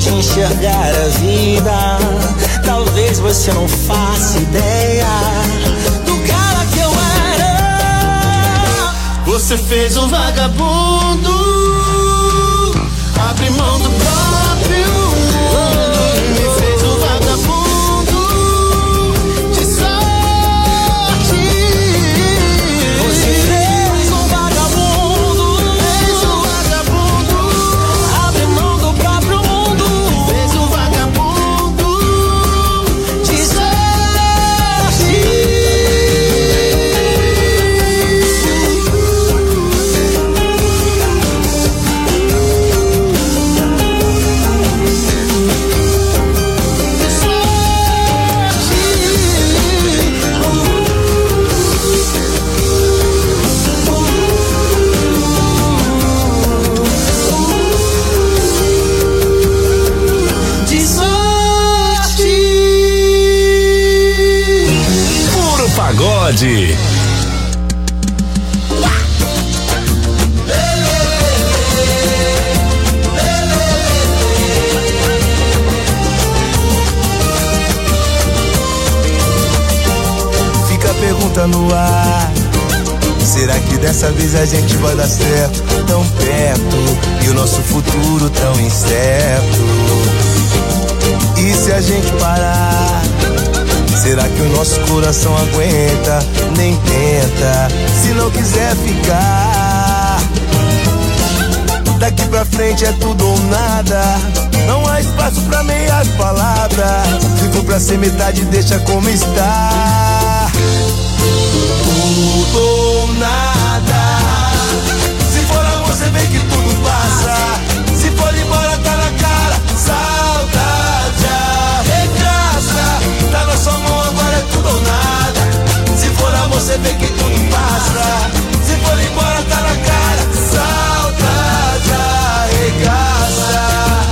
de enxergar a vida. Talvez você não faça ideia do cara que eu era. Você fez um vagabundo, abre mão do próprio mundo. Me fez um vagabundo de sorte. Você fez um vagabundo, abre mão do próprio mundo. Fez um vagabundo de sorte. Pagode. Fica a pergunta no ar: será que dessa vez a gente vai dar certo? Tão perto e o nosso futuro tão incerto. E se a gente parar, será que o nosso coração aguenta? Nem tenta, se não quiser ficar. Daqui pra frente é tudo ou nada, não há espaço pra meias palavras. Se for pra ser metade, deixa como está. Tudo ou nada. Se for amor, você vê que tudo passa. Se for embora, tá na cara. Saudade arregaça. Tá na sua mão, agora é tudo ou nada. Se for amor, você vê que tudo passa. Se for embora, tá na cara. Saudade arregaça.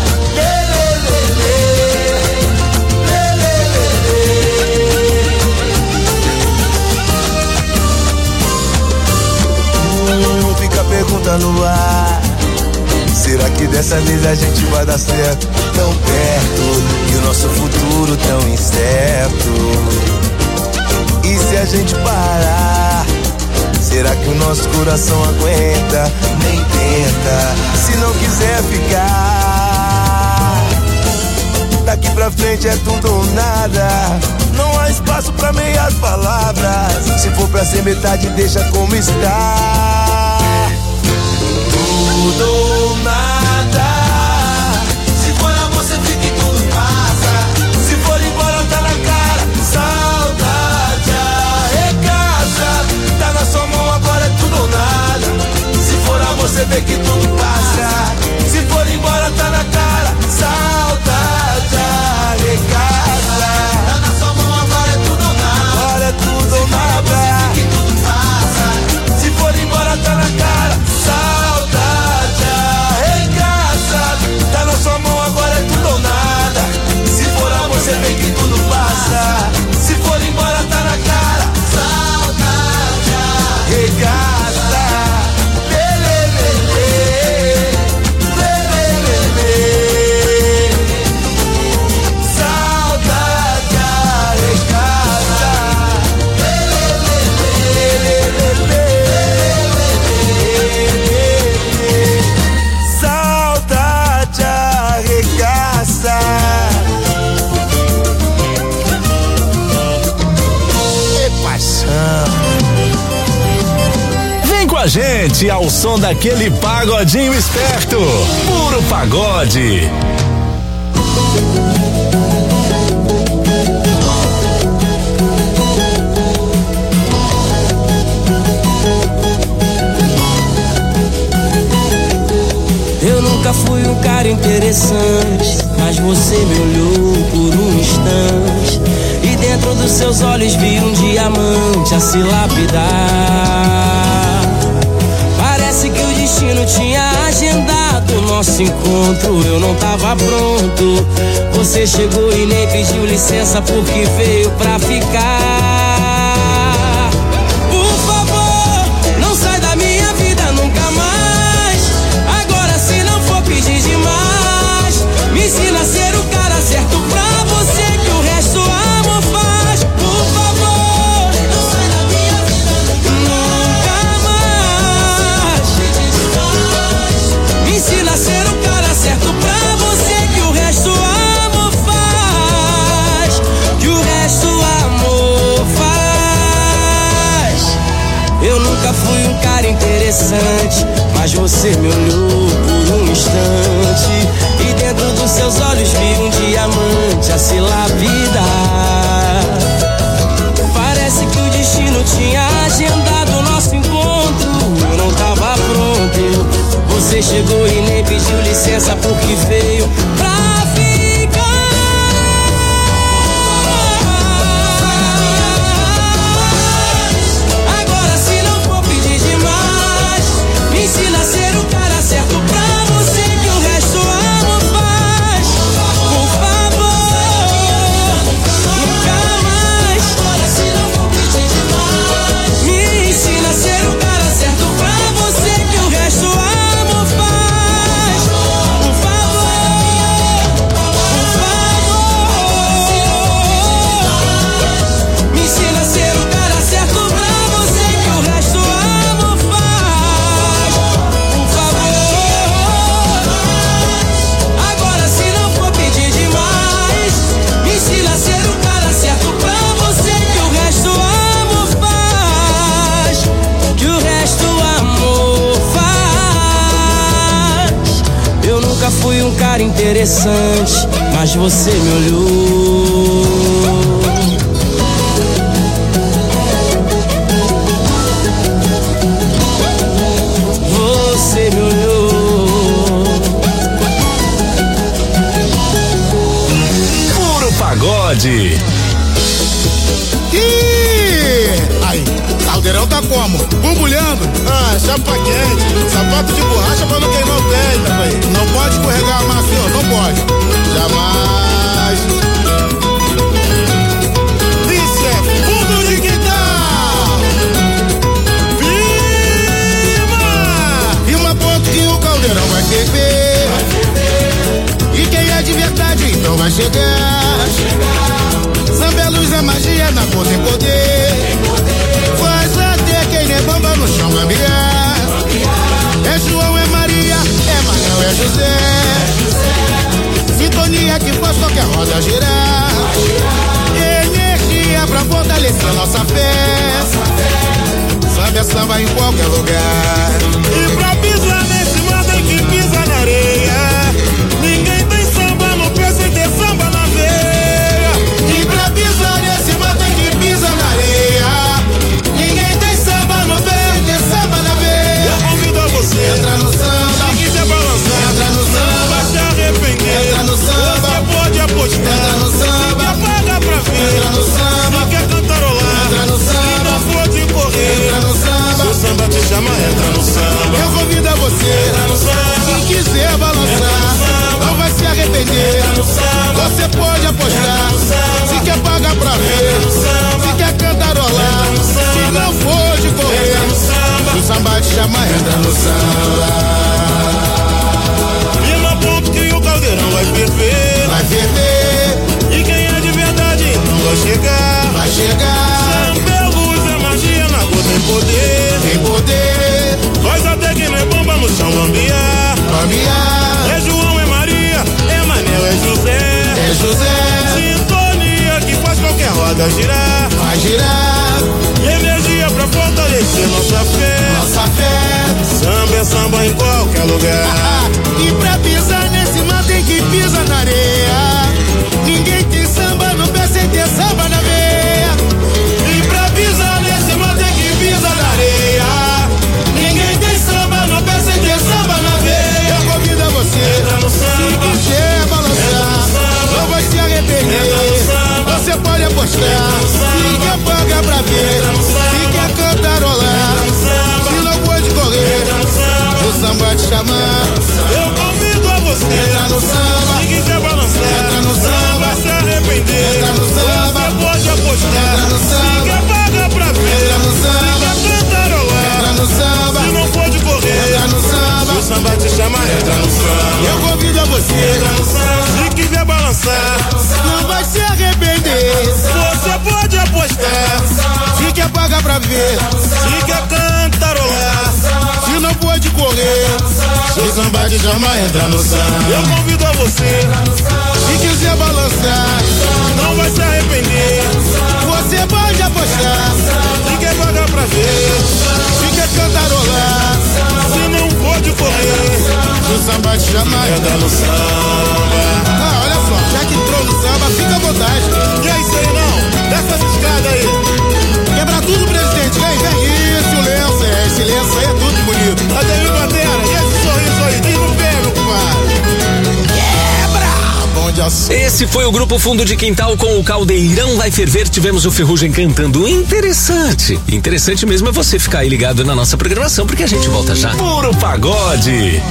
Fica a pergunta no ar: será que dessa vez a gente vai dar certo? Tão perto e o nosso futuro tão incerto. E se a gente parar, será que o nosso coração aguenta? Nem tenta, se não quiser ficar. Daqui pra frente é tudo ou nada, não há espaço pra meias palavras. Se for pra ser metade, deixa como está. Tudo ou nada. Se for amor, você fica e tudo passa. Se for embora, tá na cara. Saudade arregaça. Tá na sua mão, agora é tudo ou nada. Se for amor, você vê que tudo passa. Se for embora, tá na cara. Saudade arregaça. Tá na sua mão, agora é tudo ou nada. Agora é tudo ou nada. Se for amor, você fica e tudo passa. Se for embora, tá na cara. Saudade arregaça. Tá na sua mão, agora é tudo ou nada. Se for amor, você vê que tudo passa. Se for embora, tá na cara. Saudade arregaça. Saudade arregaça. Saudade arregaça. Que paixão. Vem com a gente ao som daquele pagodinho esperto. Puro pagode. Eu nunca fui um cara interessante, mas você me olhou por um instante e dentro dos seus olhos vi um diamante a se lapidar. Parece que o destino tinha agendado o nosso encontro. Eu não tava pronto. Você chegou e nem pediu licença porque veio pra ficar. Por favor, não sai da minha vida nunca mais. Agora se não for pedir demais, me ensina a nunca fui um cara interessante, mas você me olhou por um instante e dentro dos seus olhos vi um diamante a se lapidar. Parece que o destino tinha agendado o nosso encontro. Eu não tava pronto. Você chegou e nem pediu licença porque veio pra ficar. Agora se não for pedir demais, me ensina a ser o cara certo pra você, que o resto o amor faz. Por favor, nunca mais. Agora se não for pedir demais, me ensina a ser o cara certo pra você, que o resto o amor faz. Por favor, me ensina a ser o cara certo pra você, que o resto o amor faz. Por favor, agora se não for pedir demais, me ensina a ser o cara certo pra você, que o resto o amor faz. Que o resto o amor faz. Eu nunca fui um cara interessante, mas você me olhou. Você me olhou. Puro Pagode. Aí, caldeirão tá como? Borbulhando? Ah, chapa quente, sapato de borracha pra não queimar o pé, velho. Não pode escorregar a massa, senhor, não pode. Jamais. Isso é fundo de quintal. Firma ponto que o caldeirão vai ferver. E quem é de verdade então vai chegar. Samba é luz, é magia, na cor tem poder. Faz até quem nem bamba no chão gambiar. É João, é Maria, é Manuel, é José. Sintonia que faz qualquer roda girar. Energia pra fortalecer nossa fé. Samba é samba em qualquer lugar. E pra pisar nesse mar tem que pisar na areia. Ninguém tem samba no pé sem ter samba na veia. E pra pisar nesse mar tem que pisar na areia. Ninguém tem samba no pé sem ter samba na veia. Eu convido a você, entra no samba. Se quiser balançar, entra no samba. Vai se arrepender, entra no samba. Você pode apostar, entra no samba. Se quer pagar pra ver, entra no samba. Se quer cantarolar, entra no samba. Se não for de correr, entra no samba. Se o samba te chama, entra no samba. Eu convido a você, entra no samba. Se quiser balançar, não vai se arrepender, entra no samba. Você pode apostar, se quer pagar pra ver, se quer cantarolar, se não for de correr, se o samba te chama, entra no samba. Firma ponto que o caldeirão vai ferver. Vai ferver. E quem é de verdade então vai chegar. Vai chegar. Samba é luz, é magia, na cor tem poder. Tem poder. Faz até quem não é bomba no chão bambiar. Bambiar. É João, é Maria, é Manel, é José. É José. Sintonia que faz qualquer roda girar. Vai girar. E energia pra fortalecer nossa fé. Nossa fé. Samba é samba em qualquer lugar. E pra pisar nesse mar tem que pisar na areia. Ninguém tem samba no pé sem ter samba na veia. E pra pisar nesse mar tem que pisar na areia. Ninguém tem samba no pé sem ter samba na veia. Eu convido a você, entra no samba. Se quiser balançar, não vai se arrepender. Você pode apostar, se quer pagar pra ver, se quer cantarolar, se não pode correr, o samba te chamar. Eu convido a você, entra no samba. Se quiser balançar, entra no samba. Vai se arrepender, entra no samba. Você pode apostar, entra no samba. Se quer pagar pra ver, entra no samba. Se quer cantarolar, entra no samba. Se não pode correr, entra no samba. O samba te chama, entra no samba. Eu convido a você, entra no samba. Se quiser balançar, não vai se arrepender. Você pode apostar, se quer pagar pra ver, se quer cantarolar, se não pode correr, se o samba te chama, entra no samba. Eu convido a você, se quiser balançar, não vai se arrepender. você pode apostar. Se quer pagar pra ver, se quer cantarolar, se não for de correr, o samba te chama. Entra no samba. Ah, olha só, já que entrou no samba, fica à vontade. E é isso aí não, desce essa escada aí. Quebra tudo, presidente, vem. Isso, lenço, esse lenço aí é tudo bonito. Ademir Bandeira, e esse sorriso aí, diz no pé, meu compadre. Quebra! Bom de assunto. Esse foi o grupo Fundo de Quintal com o Caldeirão Vai Ferver. Tivemos o Ferrugem cantando. Interessante mesmo é você ficar aí ligado na nossa programação, porque a gente volta já. Puro Pagode.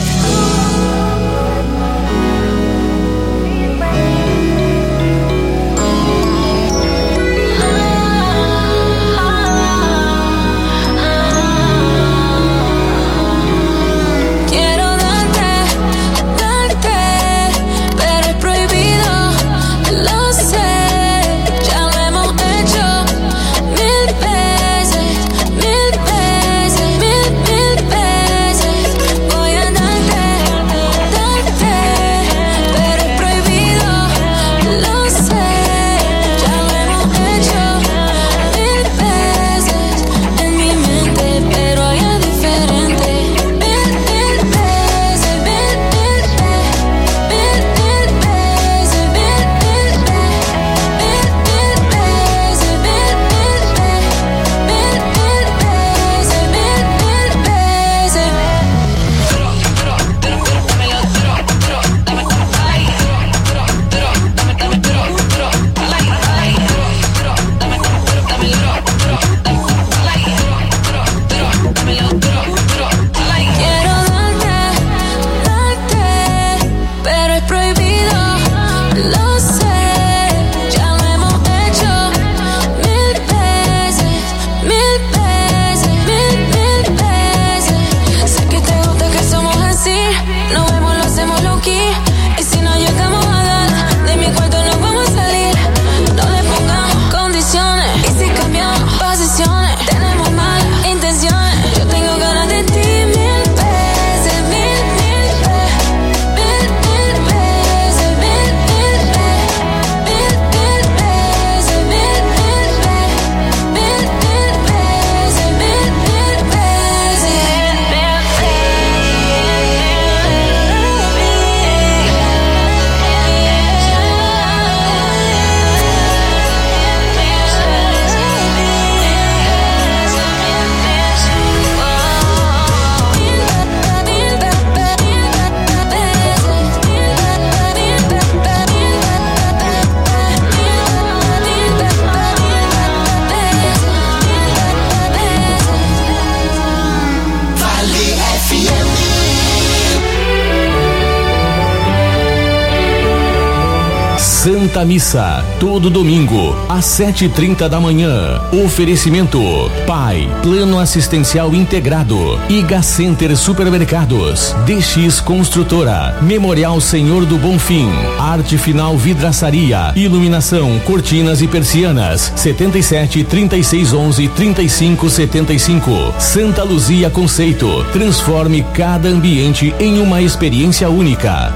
Santa Missa, todo domingo, às 7h30 da manhã. Oferecimento: PAI, Plano Assistencial Integrado, Iga Center Supermercados, DX Construtora, Memorial Senhor do Bonfim, Arte Final Vidraçaria, Iluminação, Cortinas e Persianas, 77 36 11 35 75. Santa Luzia Conceito, transforme cada ambiente em uma experiência única.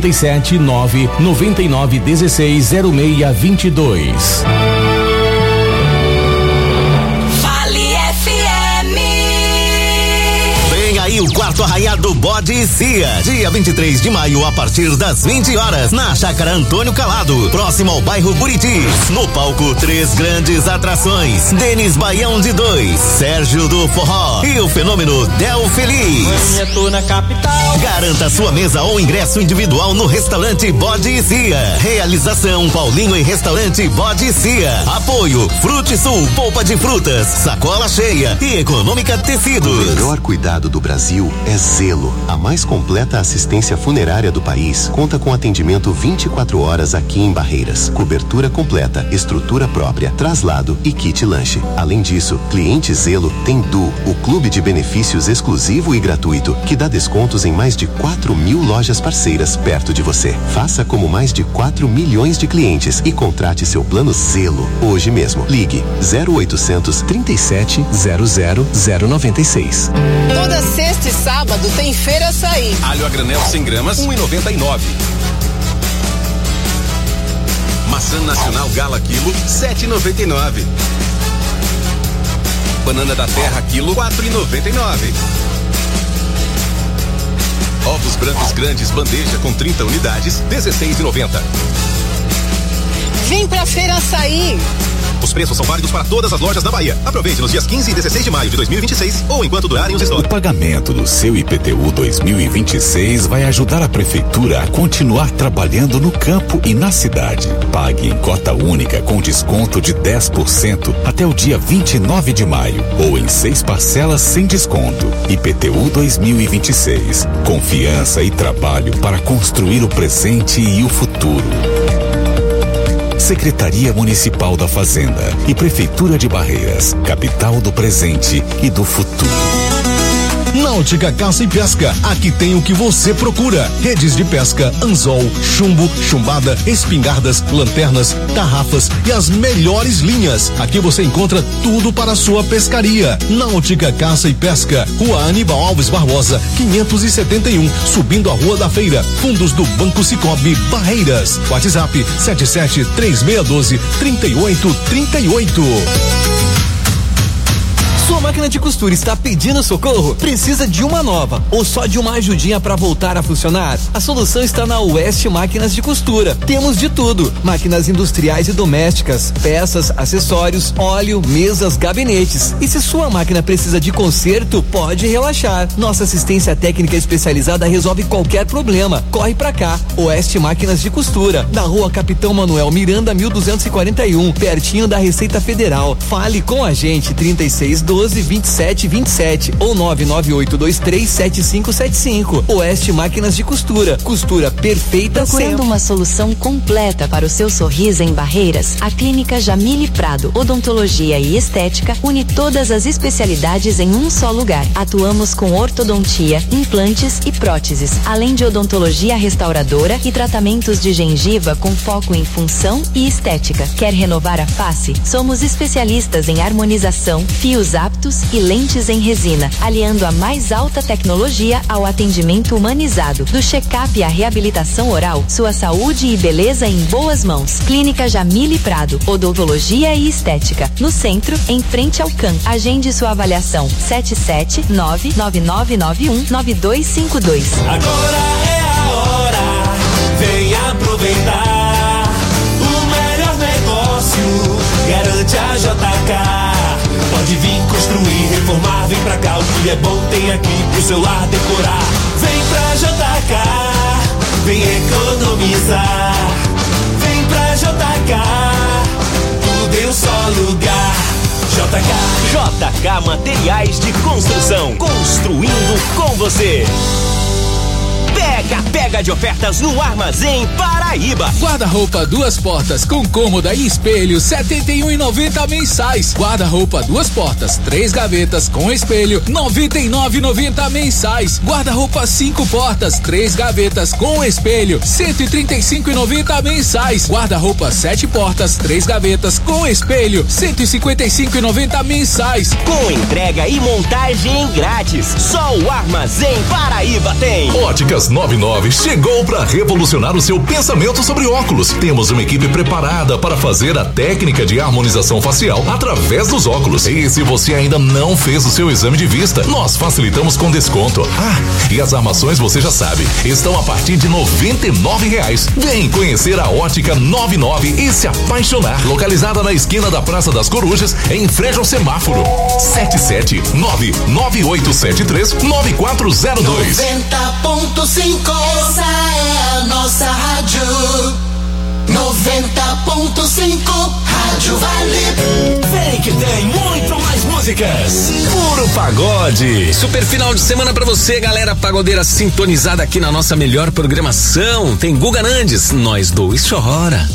77 9 99 16 06 22. O quarto arraiado Bode e Cia, dia 23 de maio, a partir das 20 horas, na Chácara Antônio Calado, próximo ao bairro Buritis. No palco, 3 grandes atrações: Denis Baião de 2, Sérgio do Forró e o fenômeno Del Feliz. Eu tô na capital. Garanta sua mesa ou ingresso individual no restaurante Bode e Cia. Realização: Paulinho e Restaurante Bode e Cia. Apoio: Frute Sul, polpa de frutas, sacola cheia e Econômica Tecidos. O melhor cuidado do Brasil é Zelo, a mais completa assistência funerária do país. Conta com atendimento 24 horas aqui em Barreiras. Cobertura completa, estrutura própria, traslado e kit lanche. Além disso, cliente Zelo tem Du, o clube de benefícios exclusivo e gratuito, que dá descontos em mais de 4.000 lojas parceiras perto de você. Faça como mais de 4 milhões de clientes e contrate seu plano Zelo hoje mesmo. Ligue 0800 37 00 096. Toda sexta e sábado tem Feira Açaí. Alho a granel 100 gramas, 1,99. Maçã nacional Gala quilo, 7,99. Banana da terra quilo, 4,99. Ovos brancos grandes bandeja com 30 unidades, 16,90. Vem pra Feira Açaí. Os preços são válidos para todas as lojas da Bahia. Aproveite nos dias 15 e 16 de maio de 2026 ou enquanto durarem os estoques. O pagamento do seu IPTU 2026 vai ajudar a prefeitura a continuar trabalhando no campo e na cidade. Pague em cota única com desconto de 10% até o dia 29 de maio ou em 6 parcelas sem desconto. IPTU 2026. Confiança e trabalho para construir o presente e o futuro. Secretaria Municipal da Fazenda e Prefeitura de Barreiras, capital do presente e do futuro. Náutica Caça e Pesca, aqui tem o que você procura: redes de pesca, anzol, chumbo, chumbada, espingardas, lanternas, tarrafas e as melhores linhas. Aqui você encontra tudo para a sua pescaria. Náutica Caça e Pesca, Rua Aníbal Alves Barbosa, 571, subindo a Rua da Feira, fundos do Banco Cicobi, Barreiras. WhatsApp 773612-3838. Sua máquina de costura está pedindo socorro? Precisa de uma nova ou só de uma ajudinha para voltar a funcionar? A solução está na West Máquinas de Costura. Temos de tudo: máquinas industriais e domésticas, peças, acessórios, óleo, mesas, gabinetes. E se sua máquina precisa de conserto, pode relaxar. Nossa assistência técnica especializada resolve qualquer problema. Corre pra cá. West Máquinas de Costura, na Rua Capitão Manuel Miranda, 1241, pertinho da Receita Federal. Fale com a gente, 3612-2727 ou 998237575. Oeste Máquinas de Costura. Costura perfeita Procurando sempre. uma solução completa para o seu sorriso em Barreiras, a Clínica Jamile Prado Odontologia e Estética une todas as especialidades em um só lugar. Atuamos com ortodontia, implantes e próteses, além de odontologia restauradora e tratamentos de gengiva com foco em função e estética. Quer renovar a face? Somos especialistas em harmonização, fios aptos e lentes em resina, aliando a mais alta tecnologia ao atendimento humanizado. Do check-up à reabilitação oral, sua saúde e beleza em boas mãos. Clínica Jamile Prado, Odontologia e Estética. No centro, em frente ao CAN. Agende sua avaliação. 77999919252. Agora é a hora, vem aproveitar. O melhor negócio garante a JK. Pode vir construir, reformar, vem pra cá. O que é bom tem aqui pro seu lar decorar. Vem pra JK, vem economizar. Vem pra JK, tudo em um só lugar. JK Materiais de Construção, construindo com você. Pega de ofertas no Armazém Paraíba. Guarda-roupa 2 portas com cômoda e espelho, R$ 71,90 mensais. Guarda-roupa 2 portas, 3 gavetas com espelho, R$ 99,90 mensais. Guarda-roupa 5 portas, 3 gavetas com espelho, R$ 135,90 mensais. Guarda-roupa 7 portas, 3 gavetas com espelho, R$ 155,90 mensais. Com entrega e montagem grátis. Só o Armazém Paraíba tem. Óticas 99 chegou para revolucionar o seu pensamento sobre óculos. Temos uma equipe preparada para fazer a técnica de harmonização facial através dos óculos. E se você ainda não fez o seu exame de vista, nós facilitamos com desconto. E as armações você já sabe, estão a partir de R$ 99,00. Vem conhecer a Ótica 99 e se apaixonar. Localizada na esquina da Praça das Corujas, em frente ao semáforo. 77998739402. 90.5, essa é a nossa rádio. 90.5, Rádio Vale. Vem que tem muito mais músicas. Puro pagode. Super final de semana pra você, galera pagodeira sintonizada aqui na nossa melhor programação. Tem Guga Nandes, Nós Dois Chora.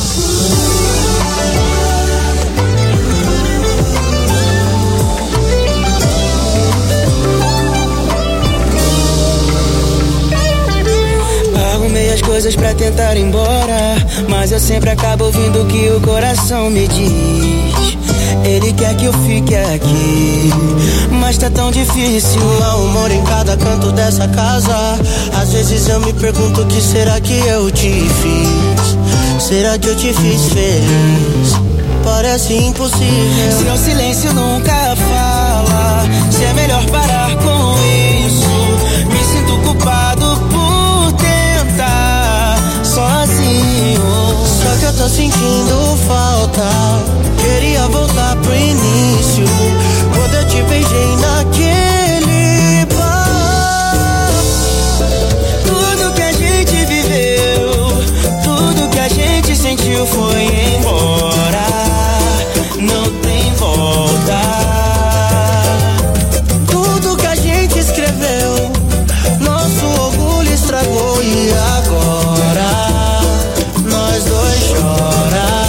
Arrumei as coisas pra tentar ir embora, mas eu sempre acabo ouvindo o que o coração me diz. Ele quer que eu fique aqui, mas tá tão difícil. Há um amor em cada canto dessa casa. Às vezes eu me pergunto o que será que eu te fiz. Será que eu te fiz feliz? Parece impossível. Seu silêncio nunca fala. Se é melhor parar com isso. Me sinto culpado por tentar sozinho. Só que eu tô sentindo falta. Queria voltar pro início. Quando eu te beijei naquele bar. Tudo que a gente viveu, tudo que a gente sentiu foi embora. Não tem volta. Tudo que a gente escreveu, nosso orgulho estragou. E agora nós dois choram.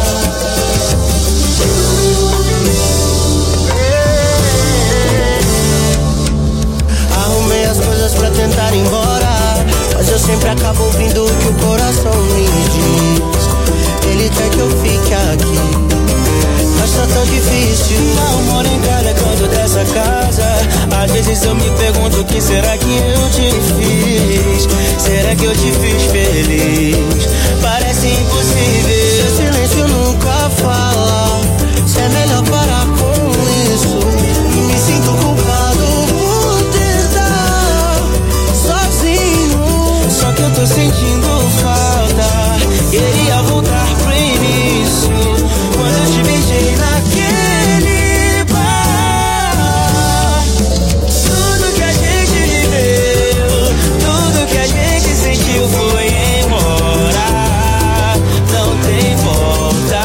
Arrumei as coisas pra tentar ir embora, mas eu sempre acabo ouvindo o que o coração me diz. Ele quer que eu fique aqui, mas tá tão difícil. Não moro em cada canto dessa casa. Às vezes eu me pergunto o que será que eu te fiz. Será que eu te fiz feliz? Parece impossível. Seu silêncio nunca fala. Se é melhor parar com isso. Me sinto culpado por tentar sozinho. Só que eu tô sentindo falta. Queria voltar pro início. Quando eu te beijei naquele bar. Tudo que a gente viveu, tudo que a gente sentiu foi embora. Não tem volta.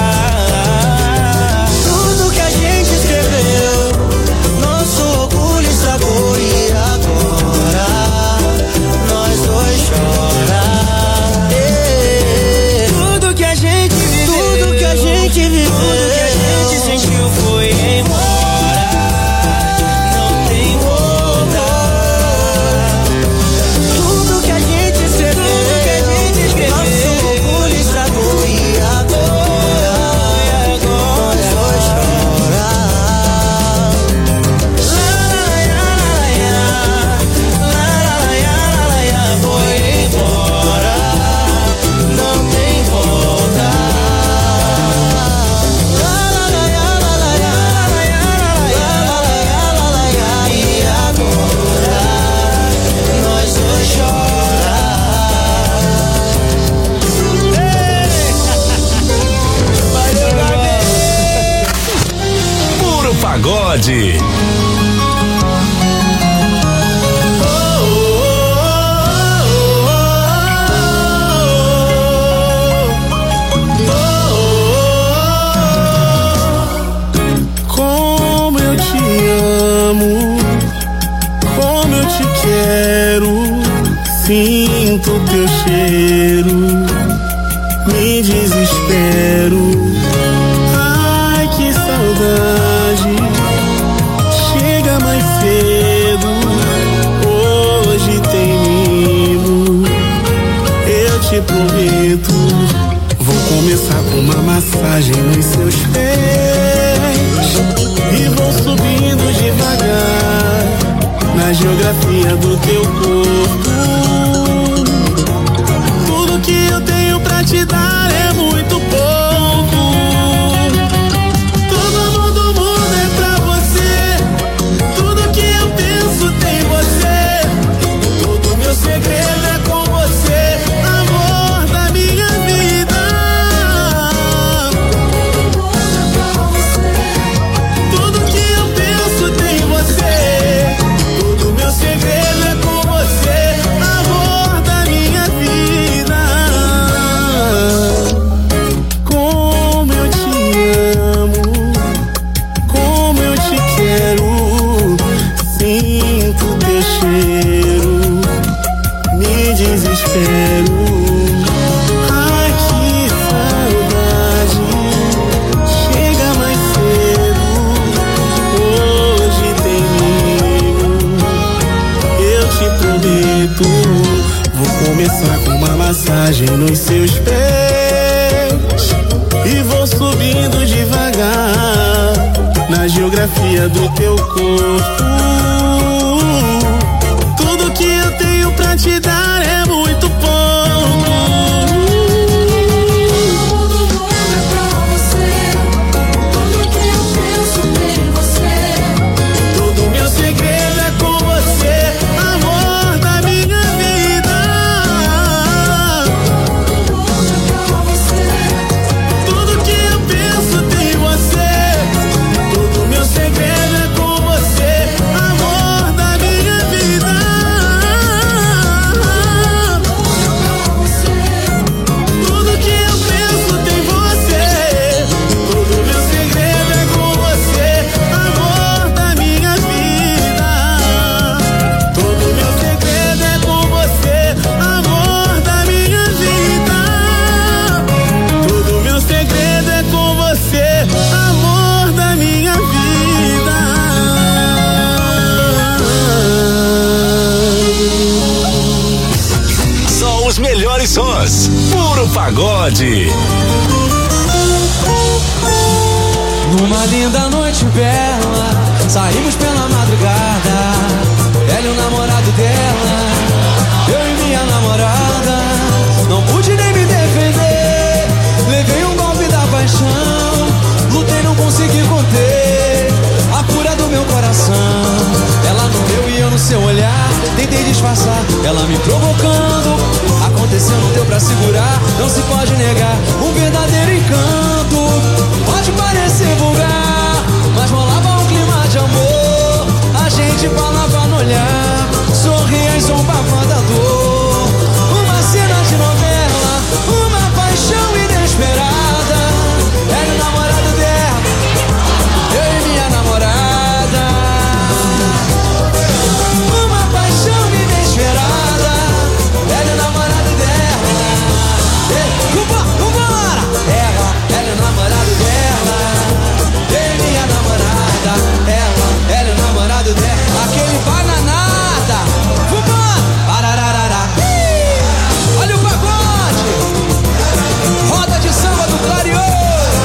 Tudo que a gente escreveu, nosso orgulho estragou. E agora nós dois choram. Tudo que a gente viveu, tudo que a gente viveu, tudo que a gente sentiu foi embora. Não tem volta. Tudo que a gente escreveu, nosso orgulho estragou. E agora nós dois choram. Foi embora. Não tem volta. E agora nós dois choram. Valeu, Gabi. Puro pagode. Como eu te amo, como eu te quero. Sinto teu cheiro, me desespero. Ai, que saudade, chega mais cedo. Hoje tem mimo, eu te prometo. Vou começar com uma massagem nos seus pés e vou subindo devagar na geografia do teu corpo. Tudo que eu tenho pra te dar é muito pouco. Todo amor do mundo é pra você. Tudo que eu penso tem você. Todo meu segredo é com você, amor da minha vida. Tudo que eu penso tem você. Todo meu segredo é com você, amor da minha vida. Como eu te amo, como eu te quero. Sinto teu cheiro, me desespero. Ai, que saudade, chega mais cedo. Hoje tem mimo, eu te prometo. Vou começar com uma massagem nos seus pés e vou subindo devagar na geografia do teu corpo. Tudo que eu tenho pra te dar é muito pouco. melhores sons. Puro Pagode. Numa linda noite bela, saímos pela madrugada. Ele, o namorado dela, eu e minha namorada. Não pude nem me defender, levei um golpe da paixão. Lutei, não consegui conter a cura do meu coração. Ela no meu e eu no seu olhar, tentei disfarçar, ela me provocando. Aconteceu, não deu pra segurar, não se pode negar um verdadeiro encanto. Pode parecer vulgar, mas rolava um clima de amor. A gente falava no olhar, sorria e zombava da dor. Uma cena de novela, uma paixão inesperada. Era o namorado dela, eu e minha namorada. Uma paixão inesperada. Era o namorado dela. Vambora! Ela é o namorado dela. Eu e minha namorada. Ela é o namorado dela. Aquele bananada. Vambora! Parararara. Olha o pagode. Roda de samba do Clarion.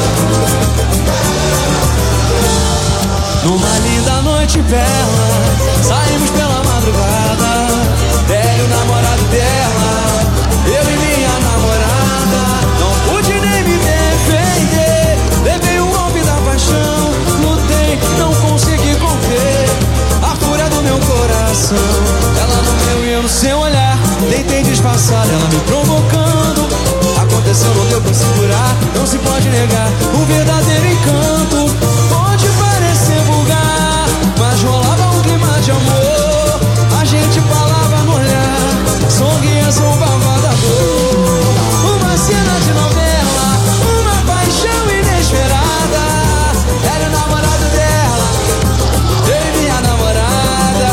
Numa linda noite bela, saímos pela madrugada. Ele, o namorado dela, eu e minha namorada. Não pude nem me defender, levei um golpe da paixão. Lutei, não consegui conter a fúria do meu coração. Ela no meu e eu no seu olhar, tentei disfarçar, ela me provocando. Aconteceu, não deu pra segurar, não se pode negar um verdadeiro encanto. Pode parecer vulgar, mas rolava um clima de amor. A gente falava no olhar, sorria, zombava da dor. Uma cena de novela, uma paixão inesperada. Era o namorado dela, eu e minha namorada.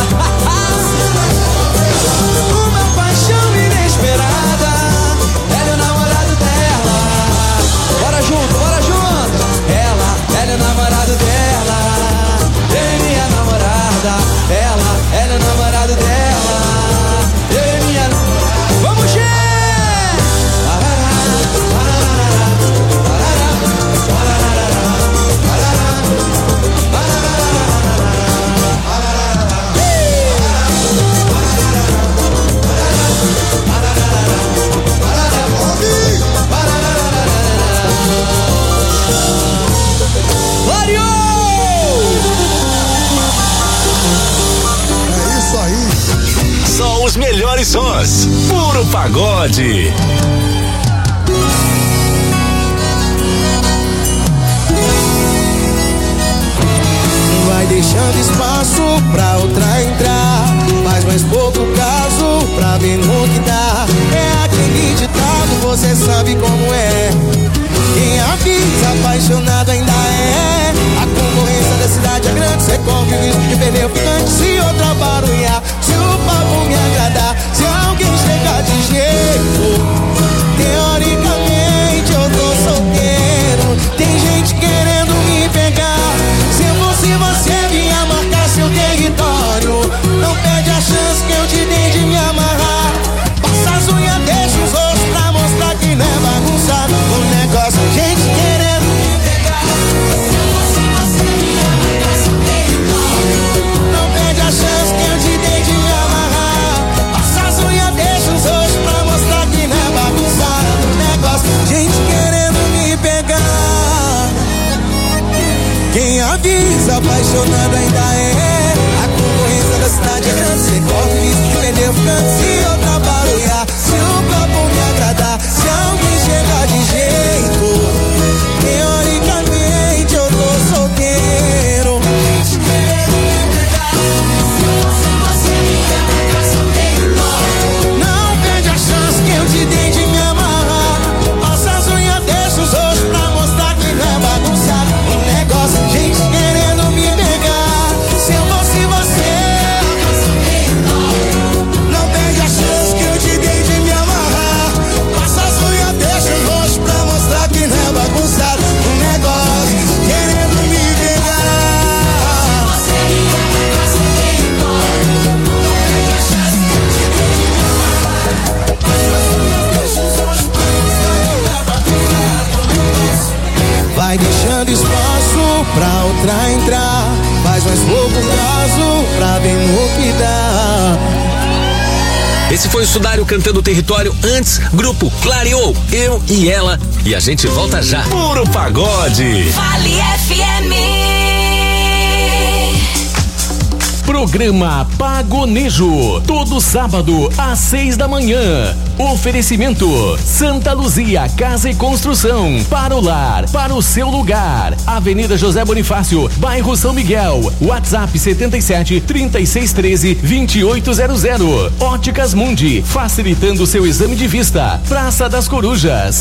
Uma paixão inesperada. Era o namorado dela. Bora junto, bora junto. Ela é o namorado dela. Eu e minha namorada. Ela é o namorado dela. Eu e minha. Vamos, gente! É isso aí. Só os melhores sons. Puro Pagode. Vai deixando espaço pra outra entrar, faz mais pouco caso pra ver no que dá. É aquele ditado, você sabe como é. Quem avisa apaixonado ainda é. A concorrência da cidade é grande, você corre o risco de perder o ficante. Se outra barulhar, se o papo me agradar, se alguém chegar de jeito, teoricamente eu tô solteiro. Tem gente querendo me pegar. Se fosse você vinha marcar seu território, não perde a chance que eu te dei de me amarrar. Passa as unhas, deixa os ossos pra mostrar que não é bagunçado. O negócio é gente querendo me pegar. Se fosse você vinha marcar seu território, não perde a chance que eu te dei de me amarrar. Passa as unhas, deixa os ossos pra mostrar que não é bagunçado. O negócio é gente querendo me pegar. Quem avisa apaixonado ainda é. A concorrência da cidade é grande, você corre o risco de perder o canto. Se eu trabalhar, se o papo me agradar, se alguém chegar de jeito, teoricamente eu tô solteiro. Não perde a chance que eu te dei de me amarrar. Passa as unhas, deixa os ossos pra mostrar que não é bagunçado. O negócio, gente querendo me pegar. Esse foi o Sudário cantando o território. Antes, grupo Clareou, Eu e Ela. E a gente volta já. Puro Pagode. Vale FM. Programa Pagonejo, todo sábado às 6 da manhã. Oferecimento Santa Luzia Casa e Construção, para o lar, para o seu lugar. Avenida José Bonifácio, bairro São Miguel. WhatsApp 77 3613 2800. Óticas Mundi, facilitando seu exame de vista. Praça das Corujas.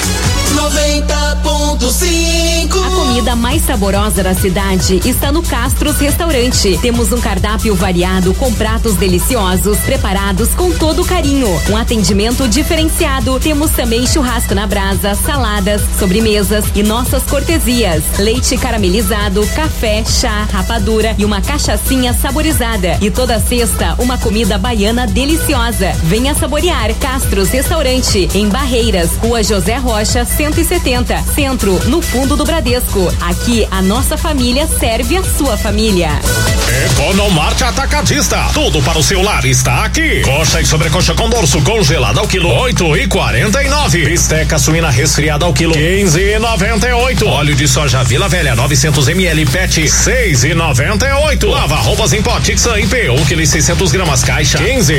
90.5. A comida mais saborosa da cidade está no Castros Restaurante. Temos um cardápio variado com pratos deliciosos, preparados com todo carinho. Um atendimento diferenciado. Temos também churrasco na brasa, saladas, sobremesas e nossas cortesias. Leite caramelizado, café, chá, rapadura e uma cachaçinha saborizada. E toda sexta, uma comida baiana deliciosa. Venha saborear. Castros Restaurante, em Barreiras, Rua José Rocha, 170, Centro, no fundo do Bradesco. Aqui a nossa família serve a sua família. Economarte Atacadista. Tudo para o seu lar está aqui. Coxa e sobrecoxa com dorso congelada ao quilo 8,49. Bisteca suína resfriada ao quilo 15,98. Óleo de soja Vila Velha 900 ml PET 6,98. Lava roupas em pó Tixan IP 1 kg 600 gramas caixa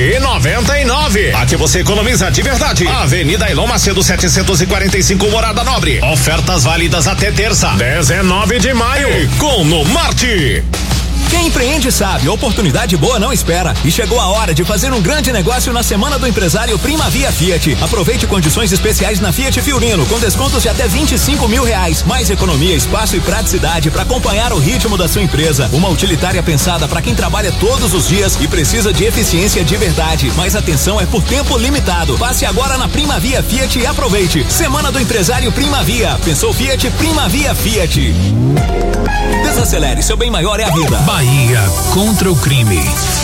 15,99. Aqui você economiza de verdade. Avenida Elon Macedo 745 Morada Nobre. Ofertas válidas até terça, 19 de maio. Economarte. Quem empreende sabe, oportunidade boa não espera. E chegou a hora de fazer um grande negócio na Semana do Empresário Primavia Fiat. Aproveite condições especiais na Fiat Fiorino, com descontos de até R$25 mil. Mais economia, espaço e praticidade para acompanhar o ritmo da sua empresa. Uma utilitária pensada para quem trabalha todos os dias e precisa de eficiência de verdade. Mas atenção, é por tempo limitado. Passe agora na Primavia Fiat e aproveite. Semana do Empresário Primavia. Pensou Fiat? Primavia Fiat. Desacelere, seu bem maior é a vida. Bahia contra o crime.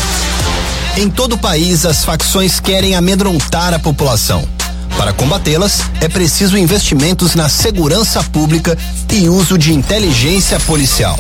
Em todo o país, as facções querem amedrontar a população. Para combatê-las, é preciso investimentos na segurança pública e uso de inteligência policial.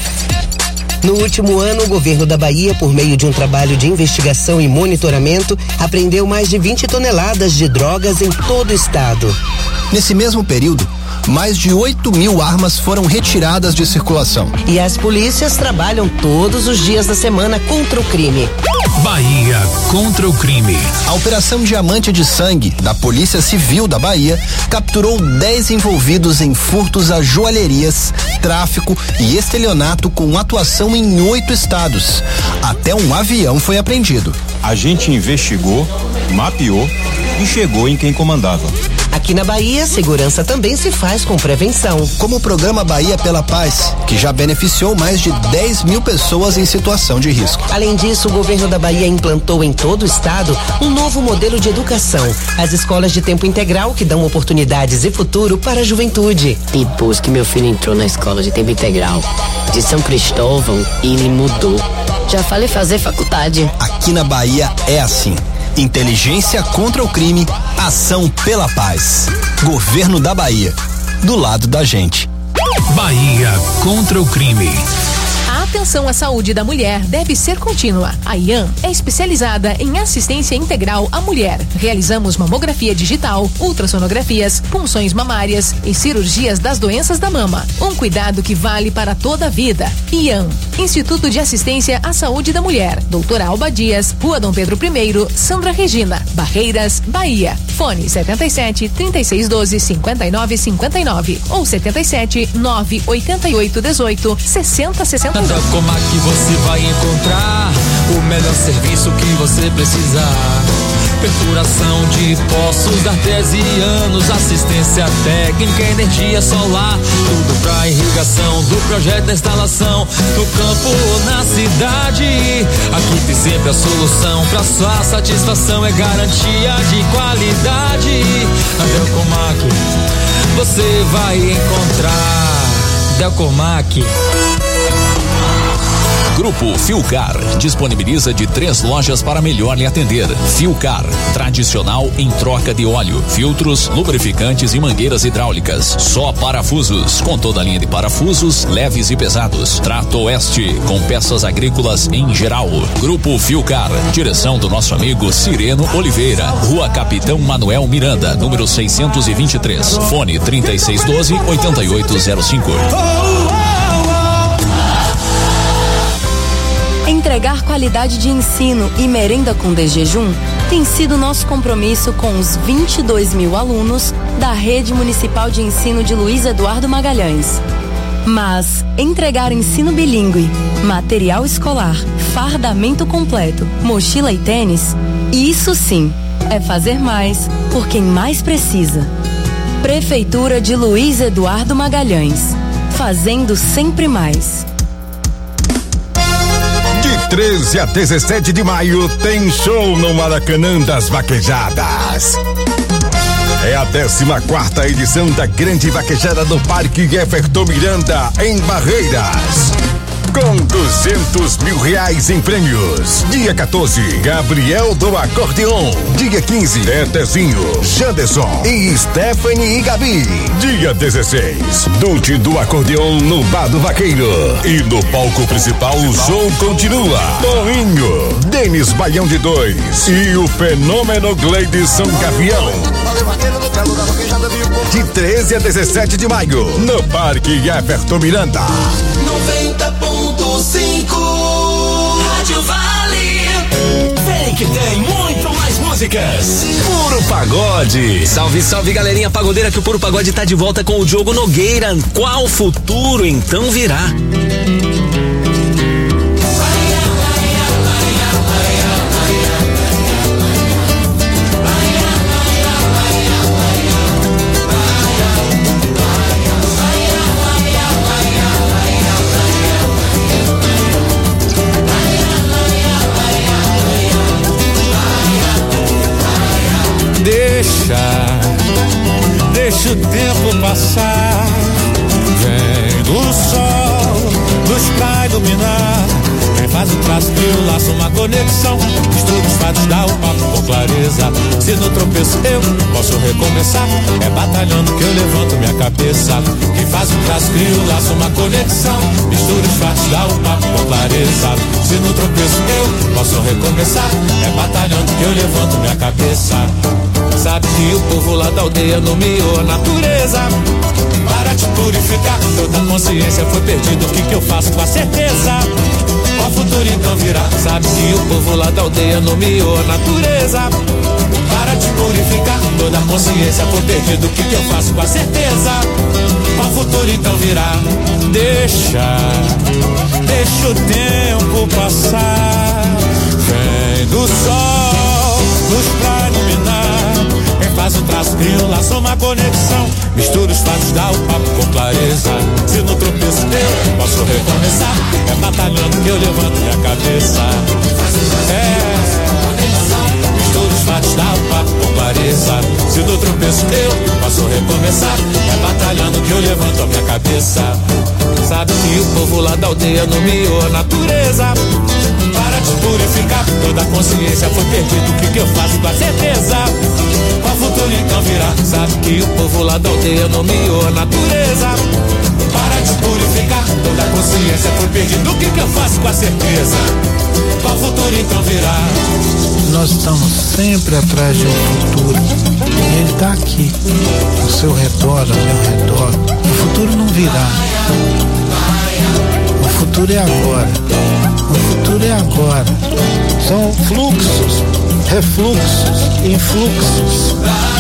No último ano, o governo da Bahia, por meio de um trabalho de investigação e monitoramento, apreendeu mais de 20 toneladas de drogas em todo o estado. Nesse mesmo período, mais de 8 mil armas foram retiradas de circulação. E as polícias trabalham todos os dias da semana contra o crime. Bahia contra o crime. A Operação Diamante de Sangue, da Polícia Civil da Bahia, capturou 10 envolvidos em furtos a joalherias, tráfico e estelionato com atuação em 8 estados. Até um avião foi apreendido. A gente investigou, mapeou e chegou em quem comandava. Aqui na Bahia, segurança também se faz com prevenção. Como o programa Bahia pela Paz, que já beneficiou mais de 10 mil pessoas em situação de risco. Além disso, o governo da Bahia implantou em todo o estado um novo modelo de educação. As escolas de tempo integral que dão oportunidades e futuro para a juventude. Depois que meu filho entrou na escola de tempo integral de São Cristóvão, ele mudou. Já falei fazer faculdade. Aqui na Bahia é assim. Inteligência contra o crime, ação pela paz. Governo da Bahia, do lado da gente. Bahia contra o crime. A atenção à saúde da mulher deve ser contínua. A IAN é especializada em assistência integral à mulher. Realizamos mamografia digital, ultrassonografias, punções mamárias e cirurgias das doenças da mama. Um cuidado que vale para toda a vida. IAN, Instituto de Assistência à Saúde da Mulher. Doutora Alba Dias, Rua Dom Pedro I, Sandra Regina, Barreiras, Bahia. Fone 77 3612 5959 ou 77 988 18 6060. Na Delcomac você vai encontrar o melhor serviço que você precisar. Perfuração de poços artesianos, assistência técnica, energia solar, tudo pra irrigação, do projeto da instalação, no campo ou na cidade. Aqui tem sempre a solução, pra sua satisfação é garantia de qualidade. Na Delcomac você vai encontrar. Delcomac. Grupo Filcar disponibiliza de 3 lojas para melhor lhe atender. Filcar, tradicional em troca de óleo, filtros, lubrificantes e mangueiras hidráulicas. Só parafusos, com toda a linha de parafusos leves e pesados. Trato Oeste, com peças agrícolas em geral. Grupo Filcar, direção do nosso amigo Cireno Oliveira, Rua Capitão Manuel Miranda, número 623. Fone 3612-8805. Entregar qualidade de ensino e merenda com desjejum tem sido nosso compromisso com os 22 mil alunos da Rede Municipal de Ensino de Luiz Eduardo Magalhães. Mas entregar ensino bilíngue, material escolar, fardamento completo, mochila e tênis, isso sim é fazer mais por quem mais precisa. Prefeitura de Luiz Eduardo Magalhães, fazendo sempre mais. De 13 a 17 de maio tem show no Maracanã das Vaquejadas. É a 14ª edição da Grande Vaquejada do Parque Everton Miranda, em Barreiras. Com R$200 mil em prêmios. Dia 14, Gabriel do Acordeon. Dia 15, Tetezinho, Janderson e Stephanie e Gabi. Dia 16, Dute do Acordeon no Bar do Vaqueiro. E no palco principal o show continua. Toninho, Denis Baião de 2 e o fenômeno Gleidson Gavião. De 13 a 17 de maio, no Parque Everton Miranda. 90.5 Rádio Vale. Vem que tem muito mais músicas. Puro Pagode. Salve, salve, galerinha pagodeira, que o Puro Pagode tá de volta com o Diogo Nogueira. Qual futuro então virá? Deixa o tempo passar. Vem do sol, luz pra iluminar. Quem faz o traço e o laço, uma conexão. Estuda os fatos, dá o papo com clareza. Se no tropeço eu posso recomeçar, é batalhando que eu levanto minha cabeça. Quem faz o traço, cria o laço, uma conexão. Mistura os fatos, dá o papo com clareza. Se no tropeço eu posso recomeçar, é batalhando que eu levanto minha cabeça. Sabe que o povo lá da aldeia nomeou a natureza para te purificar. Toda consciência foi perdida, o que eu faço com a certeza? Qual futuro então virá? Sabe que o povo lá da aldeia nomeou a natureza para te purificar. Toda consciência foi perdida, o que eu faço com a certeza? Qual futuro então virá? Deixa o tempo passar. Vem do sol, luz pra iluminar. Quem faz o traço, cria o laço, uma conexão. Mistura os fatos, dá o papo com clareza. Se no tropeço eu posso recomeçar, é batalhando que eu levanto minha cabeça. Mistura os fatos, dá o papo com clareza. Se no tropeço eu posso recomeçar, é batalhando que eu levanto a minha cabeça. Sabe que o povo lá da aldeia nomeou a natureza para te purificar. Toda consciência foi perdida, o que eu faço com a certeza? Qual futuro então virá? Sabe que o povo lá da aldeia nomeou a natureza para te purificar. Toda consciência foi perdida, o que eu faço com a certeza? Qual futuro então virá? Nós estamos sempre atrás de um futuro e ele está aqui, ao seu redor, ao meu redor. O futuro não virá. O futuro é agora. O futuro é agora. São fluxos, refluxos, influxos.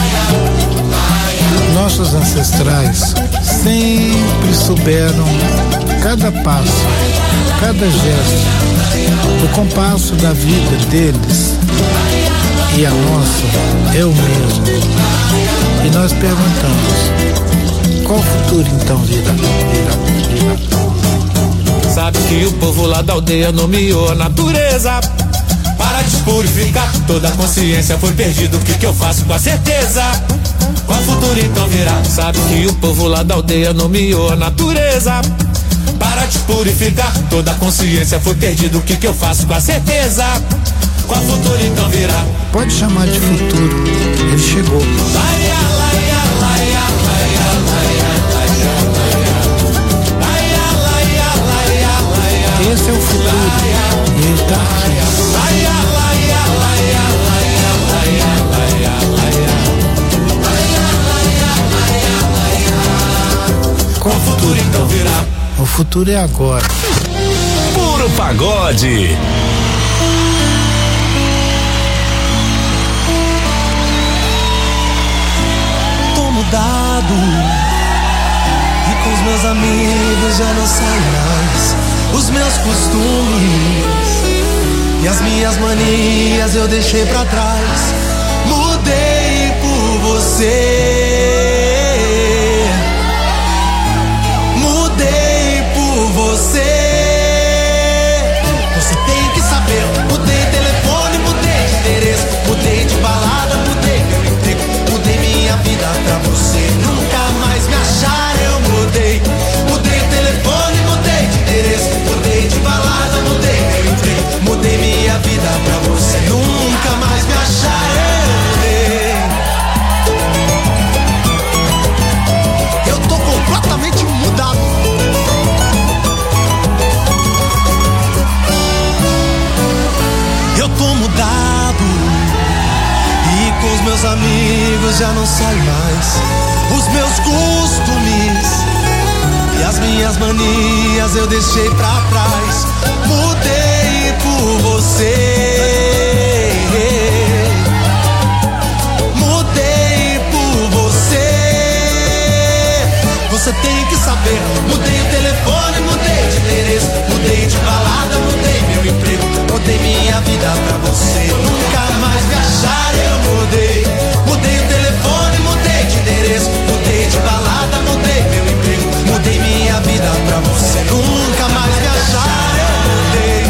Nossos ancestrais sempre souberam cada passo, cada gesto, o compasso da vida deles e a nossa é o mesmo. E nós perguntamos, qual futuro então virá? Sabe que o povo lá da aldeia nomeou a natureza para te purificar. Toda a consciência foi perdida, o que eu faço com a certeza? Qual futuro então virá? Sabe que o povo lá da aldeia nomeou a natureza para te purificar. Toda a consciência foi perdida, o que eu faço com a certeza? Qual futuro então virá? Pode chamar de futuro, ele chegou. Esse é o futuro, e ele tá aqui. Qual futuro então virá? O futuro é agora. Puro Pagode. Tô mudado e com os meus amigos já não saio mais. Os meus costumes e as minhas manias eu deixei pra trás. Mudei por você. Mudei por você. Você tem que saber. Mudei telefone, mudei de endereço, mudei de balada, mudei meu emprego, mudei minha vida pra você nunca mais me achar. Eu mudei. Mudei o telefone, mudei de endereço, mudei de balada, mudei meu emprego, mudei minha vida pra você nunca mais me achar. Eu tô completamente mudado. Eu tô mudado e com os meus amigos já não saio mais. Os meus costumes e as minhas manias eu deixei pra trás. Mudei por você. Mudei por você. Você tem que saber. Mudei o telefone, mudei de endereço, mudei de balada, mudei meu emprego, mudei minha vida pra você nunca mais me achar. Eu mudei. Mudei o telefone, mudei de endereço, mudei de balada, mudei meu emprego, mudei minha vida pra você nunca mais me achar. Eu mudei.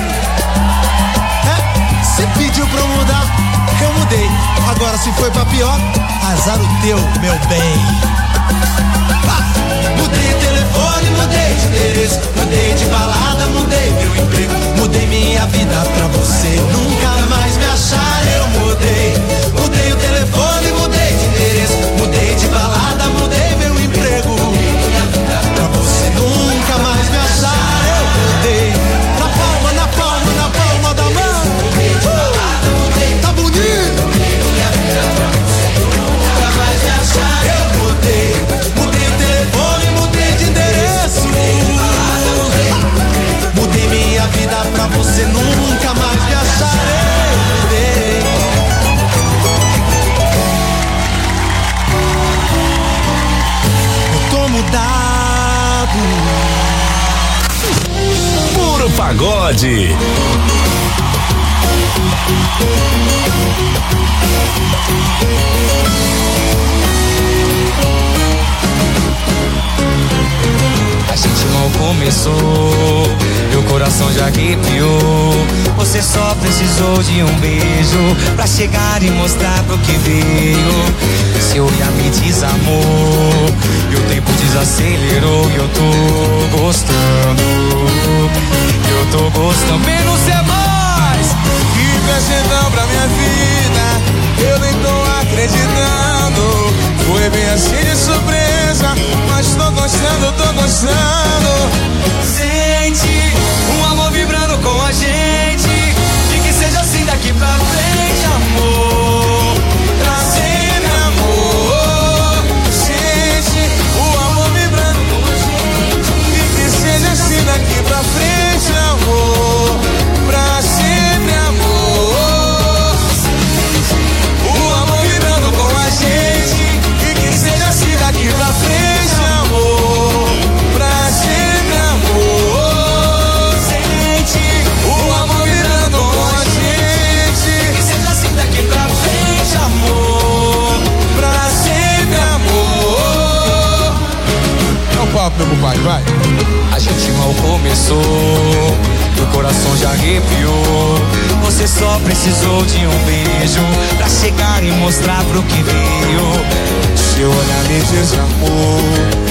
Se pediu pra eu mudar, eu mudei. Agora se foi pra pior, azar o teu, meu bem. Mudei o telefone, mudei de endereço, mudei de balada, mudei meu emprego, mudei minha vida pra você nunca mais me achar. Eu mudei. Mudei o telefone, mudei de endereço, mudei de balada, mudei meu emprego, mudei minha vida pra você nunca mais me achar. Eu mudei. Na palma, na palma, na palma da mão. Mudei de balada, mudei. Tá bonito. Mudei minha vida pra você nunca mais me achar. Eu mudei. Mudei o telefone, mudei de endereço, mudei minha vida pra você nunca mais me achar. Eu mudei. Eu tô mudado. Puro Pagode. A gente mal começou, meu coração já arrepiou. Você só precisou de um beijo pra chegar e mostrar pro que veio. Seu olhar me desarmou e o tempo desacelerou. E eu tô gostando, eu tô gostando. Menos é mais. Que presentão pra minha vida, eu nem tô acreditando. Foi bem assim de surpresa, mas tô gostando, tô gostando. Sente um amor vibrando com a gente, e que seja assim daqui pra frente, amor. Pra sempre, amor. Sente o amor vibrando com a gente, e que seja assim daqui pra frente, amor. Pra sempre, amor. O amor vibrando com a gente, e que seja assim daqui pra frente, amor. Pra sempre, amor. Sente O amor virando com a gente, que seja assim daqui pra frente, amor. pra sempre, amor. É um papo, meu compadre, vai. A gente mal começou, meu coração já arrepiou. Você só precisou de um beijo pra chegar e mostrar pro que veio. Seu olhar me desarmou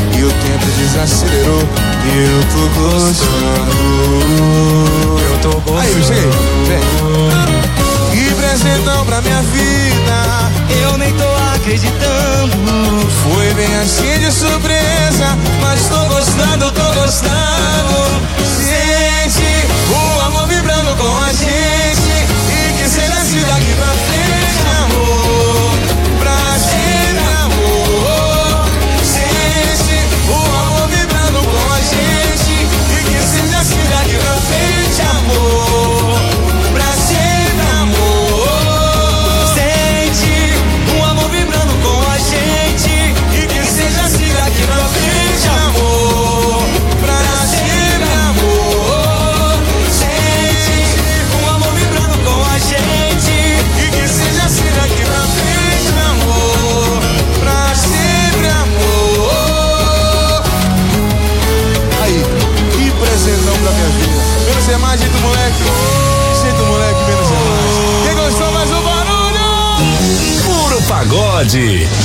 E o tempo desacelerou e eu tô gostando. Eu tô gostando. Aí, cheguei, vem. Que presentão pra minha vida, eu nem tô acreditando. Foi bem assim de surpresa, mas tô gostando, tô gostando. Sente o amor vibrando com a gente, e que seja assim daqui pra frente, amor. Pra sempre, amor. Sente o amor vibrando com a gente, e que seja assim daqui pra frente, amor. Pra sempre, amor. Sente o amor vibrando com a gente, e que seja assim daqui pra frente, amor. Pra sempre, amor. Sente o amor vibrando com a gente, e que seja assim daqui pra frente, amor. Pra sempre, amor. Aí, que presentão pra minha vida. Menos é mais, jeito moleque. Jeito moleque, menos é mais. Quem gostou, mais um barulho? Puro Pagode.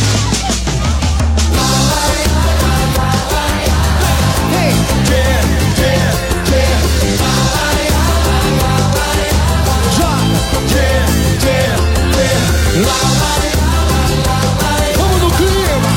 Vamos no clima.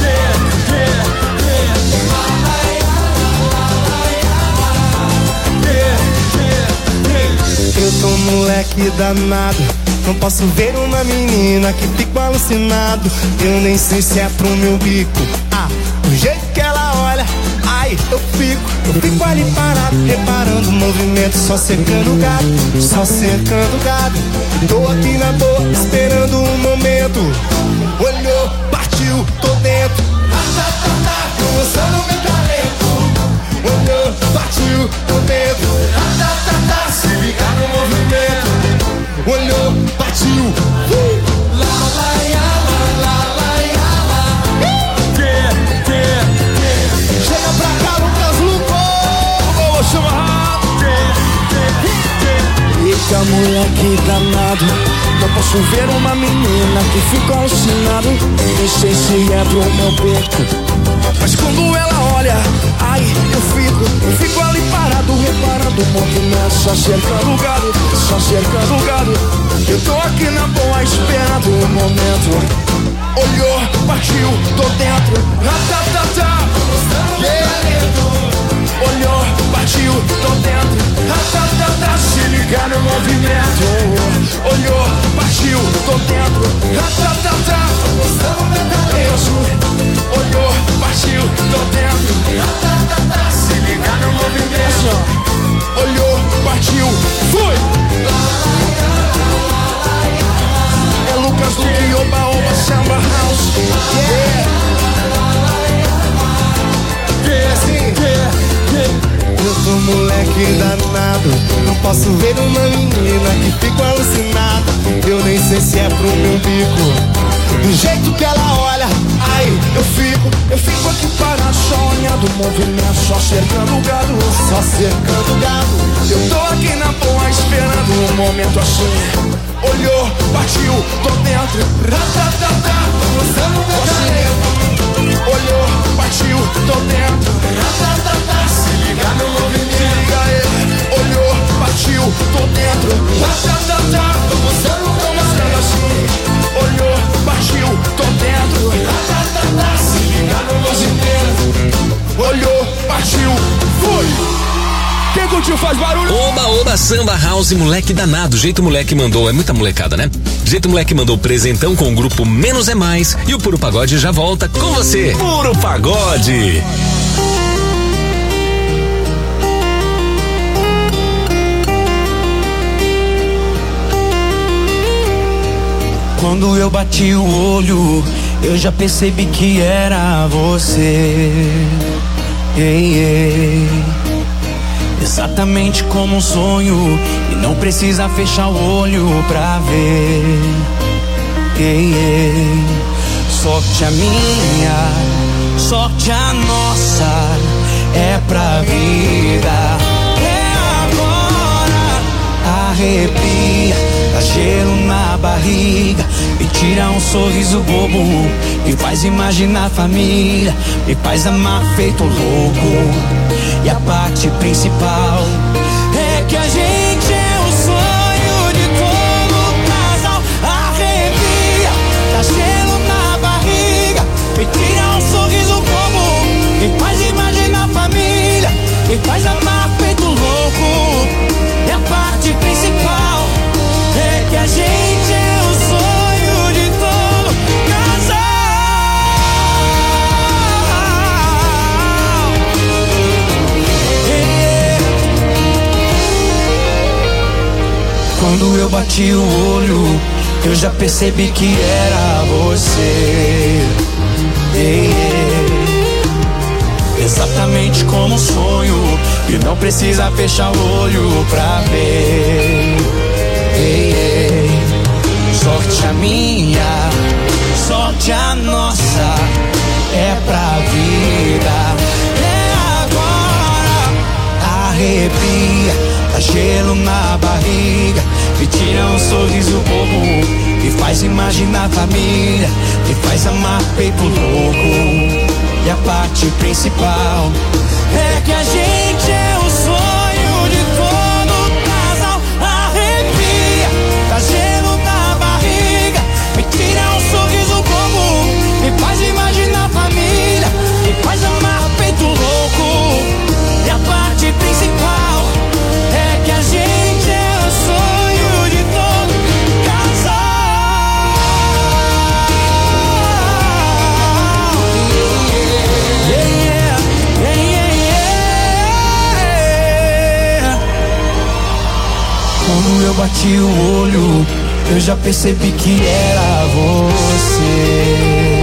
Eu tô moleque danado, não posso ver uma menina que fico alucinado. Eu nem sei se é pro meu bico. Ah, o jeito que ela olha, ai, eu fico ali parado, reparando o movimento, só cercando o gado, só cercando o gado. Tô aqui na boa, esperando um momento. Olhou, partiu, tô dentro. Tô mostrando meu talento. Olhou, partiu, tô dentro. Se ligar no movimento. Olhou, partiu. Chega pra cá, Lucas Luco. Vou chamar. Eita, moleque danado, não posso ver uma menina que fica alucinado. Nem sei se é pro meu peito, mas quando ela olha, ai, eu fico ali parado, reparando o movimento, só cercando o gado, só cercando o gado. Eu tô aqui na boa, esperando o momento. Olhou, partiu, tô dentro. Ratatata, olhou, partiu, tô dentro. Ratatata, se ligar no movimento. Olhou, partiu, tô dentro. Ratatata, olhou, partiu, tô dentro. Se ligar no movimento. Olhou, partiu, fui. É Lucas do Oba Oba Samba House. Eu tô moleque danado, não posso ver uma menina que fico alucinado. Eu nem sei se é pro meu bico. Do jeito que ela olha, ai, eu fico aqui parado, só olhando o movimento, só cercando o gado, só cercando o gado. Eu tô aqui na boa, esperando um momento assim. Olhou, partiu, tô dentro. Ratatata, mostrando meu talento. Olhou, partiu, tô dentro. Ratatata, se liga no movimento. Se liga ele. Olhou, partiu, tô dentro. Ratatata, tô mostrando assim. Olhou, partiu, tô dentro. Ratatata, se liga no movimento. Olhou, partiu, foi. Quem curtiu faz barulho. Oba, oba, Samba House, moleque danado. Jeito moleque mandou, é muita molecada, né? Jeito moleque mandou presentão com o grupo Menos é Mais. E o Puro Pagode já volta com você. Puro Pagode. Quando eu bati o olho, eu já percebi que era você. Ei, ei. Exatamente como um sonho, e não precisa fechar o olho pra ver. Ei, ei. Sorte a minha, sorte a nossa, é pra vida. É agora, arrepia, dá gelo na barriga. barriga, me tira um sorriso bobo, me faz imaginar família, me faz amar feito louco. E a parte principal é que a gente é o sonho de todo casal. Arrepia, dá gelo na barriga, me tira um sorriso bobo, me faz imaginar família, me faz amar feito louco. E a parte principal é que a gente é o sonho de todo casal. Quando eu bati o olho, eu já percebi que era você. Exatamente como um sonho, e não precisa fechar o olho pra ver. Sorte a minha, sorte a nossa, é pra vida, é agora. Arrepia, dá gelo na barriga, me tira um sorriso bobo, me faz imaginar família, me faz amar feito louco. E a parte principal é que a gente é o sonho de todo casal. Arrepia, dá gelo na barriga, me tira um sorriso bobo, me faz imaginar família, me faz amar feito louco. E a parte principal é que a gente é o sonho de todo casal. Quando eu bati o olho, eu já percebi que era você.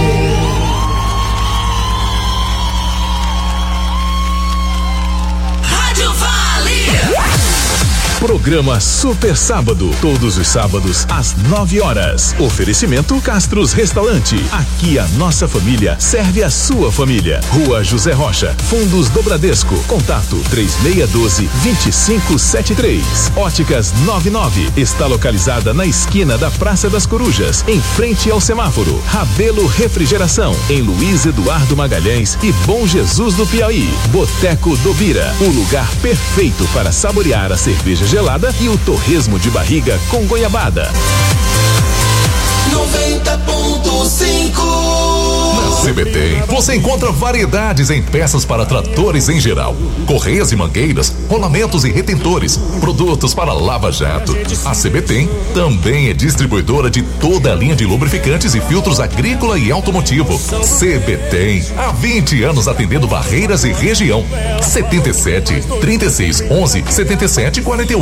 Rádio Vale. Programa Super Sábado, todos os sábados às 9 horas. Oferecimento Castros Restaurante. Aqui a nossa família serve a sua família. Rua José Rocha, Fundos do Bradesco. Contato 3612-2573. Óticas 99 está localizada na esquina da Praça das Corujas, em frente ao semáforo. Rabelo Refrigeração, em Luiz Eduardo Magalhães e Bom Jesus do Piauí. Boteco do Bira, o lugar perfeito para saborear a cerveja gelada e o torresmo de barriga com goiabada. 90.5 Na CBTEM você encontra variedades em peças para tratores em geral, correias e mangueiras, rolamentos e retentores, produtos para lava-jato. A CBTEM também é distribuidora de toda a linha de lubrificantes e filtros agrícola e automotivo. CBTEM, há 20 anos atendendo Barreiras e região. 77 36 11 77 41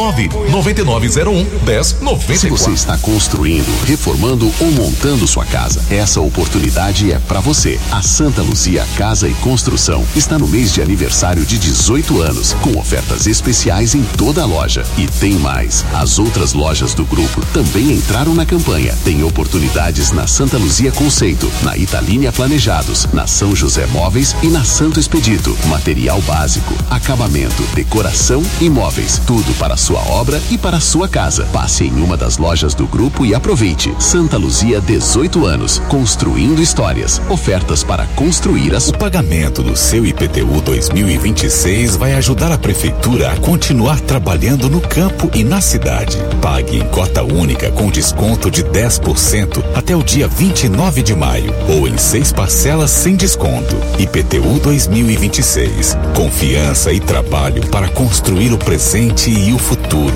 99901 1094. Se você está construindo, reformando ou montando sua casa, essa oportunidade é para você. A Santa Luzia Casa e Construção está no mês de aniversário de 18 anos, com ofertas especiais em toda a loja. E tem mais, as outras lojas do grupo também entraram na campanha. Tem oportunidades na Santa Luzia Conceito, na Italínia Planejados, na São José Móveis e na Santo Expedito. Material básico, acabamento, decoração e móveis, tudo para a sua obra e para a sua casa. Passe em uma das lojas do grupo e aproveite. Santa Luzia, 18 anos, construindo histórias. Ofertas para construir as... O pagamento do seu IPTU 2026 vai ajudar a prefeitura a continuar trabalhando no campo e na cidade. Pague em cota única com desconto de 10% até o dia 29 de maio ou em 6 parcelas sem desconto. IPTU 2026. Confiança e trabalho para construir o presente e o futuro.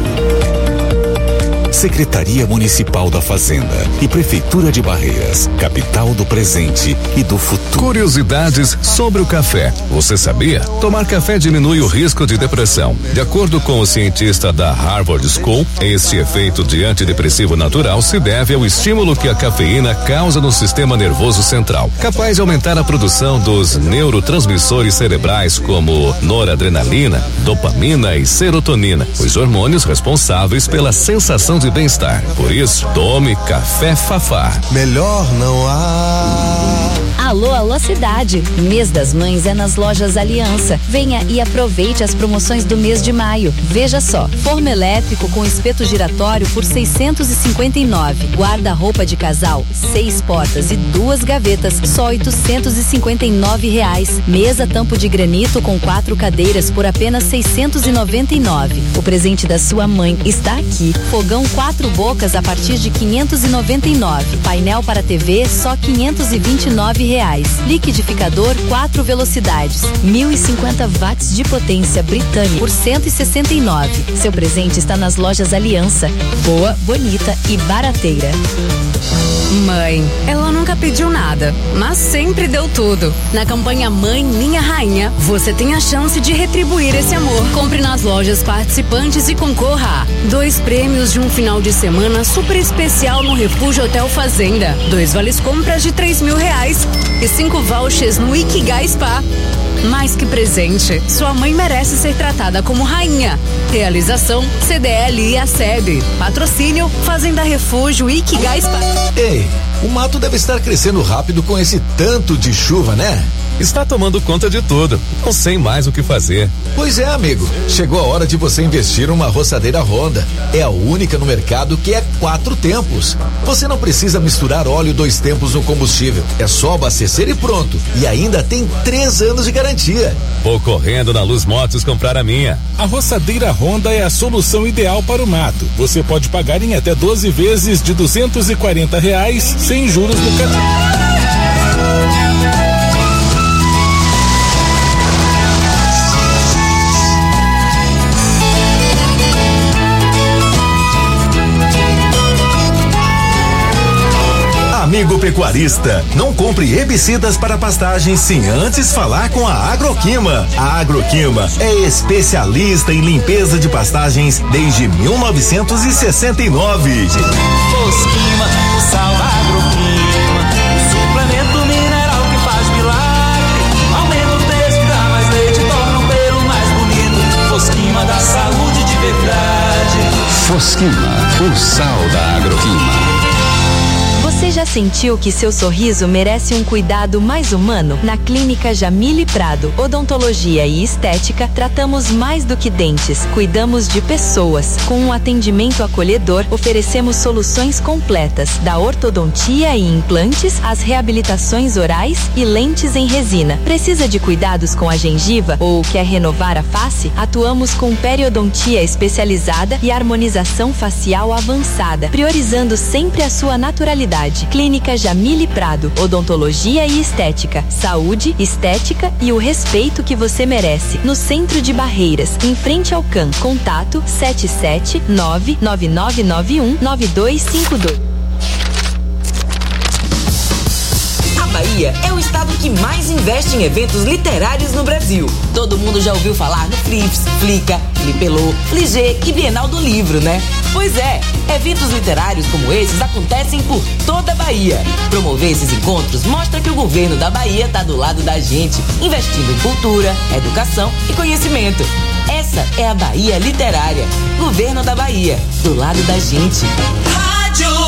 Secretaria Municipal da Fazenda e Prefeitura de Barreiras, capital do presente e do futuro. Curiosidades sobre o café. Você sabia? Tomar café diminui o risco de depressão. De acordo com o cientista da Harvard School, este efeito de antidepressivo natural se deve ao estímulo que a cafeína causa no sistema nervoso central, capaz de aumentar a produção dos neurotransmissores cerebrais como noradrenalina, dopamina e serotonina, os hormônios responsáveis pela sensação de bem-estar. Por isso, tome Café Fafá. Melhor não há. Alô, alô cidade. Mês das Mães é nas lojas Aliança. Venha e aproveite as promoções do mês de maio. Veja só, forno elétrico com espeto giratório por 659. Guarda-roupa de casal, 6 portas e 2 gavetas, só R$859. Mesa tampo de granito com 4 cadeiras por apenas 699. O presente da sua mãe está aqui. Fogão 4 bocas a partir de 599. Painel para TV só R$529. Liquidificador 4 velocidades, 1050 watts de potência Britânica por 169. Seu presente está nas lojas Aliança. Boa, bonita e barateira. Mãe, ela nunca pediu nada, mas sempre deu tudo. Na campanha Mãe Minha Rainha, você tem a chance de retribuir esse amor. Compre nas lojas participantes e concorra a 2 prêmios de um final de semana super especial no Refúgio Hotel Fazenda, 2 vales compras de R$3.000 e 5 vouchers no Ikigai Spa. Mais que presente, sua mãe merece ser tratada como rainha. Realização CDL e a SEB. Patrocínio Fazenda Refúgio Ikigai Spa. Ei, o mato deve estar crescendo rápido com esse tanto de chuva, né? Está tomando conta de tudo. Não sei mais o que fazer. Pois é, amigo. Chegou a hora de você investir numa roçadeira Honda. É a única no mercado que é 4 tempos. Você não precisa misturar óleo 2 tempos no combustível. É só abastecer e pronto. E ainda tem 3 anos de garantia. Vou correndo na Luz Motos comprar a minha. A roçadeira Honda é a solução ideal para o mato. Você pode pagar em até 12 vezes de R$240 sem juros no cartão. Amigo pecuarista, não compre herbicidas para pastagens sem antes falar com a Agroquima. A Agroquima é especialista em limpeza de pastagens desde 1969. Fosquima, o sal da Agroquima, o suplemento mineral que faz milagre. Aumenta o texto, dá mais leite, torna o pelo mais bonito. Fosquima da saúde de verdade. Fosquima, o sal da Agroquima. Você já sentiu que seu sorriso merece um cuidado mais humano? Na Clínica Jamile Prado, Odontologia e Estética, tratamos mais do que dentes, cuidamos de pessoas. Com um atendimento acolhedor, oferecemos soluções completas, da ortodontia e implantes, às reabilitações orais e lentes em resina. Precisa de cuidados com a gengiva ou quer renovar a face? Atuamos com periodontia especializada e harmonização facial avançada, priorizando sempre a sua naturalidade. Clínica Jamile Prado, Odontologia e Estética, saúde, estética e o respeito que você merece. No centro de Barreiras, em frente ao CAN. Contato 77999919252. Bahia é o estado que mais investe em eventos literários no Brasil. Todo mundo já ouviu falar no Flips, Flica, Flipelô, Fligê e Bienal do Livro, né? Pois é, eventos literários como esses acontecem por toda a Bahia. Promover esses encontros mostra que o governo da Bahia está do lado da gente, investindo em cultura, educação e conhecimento. Essa é a Bahia Literária. Governo da Bahia, do lado da gente.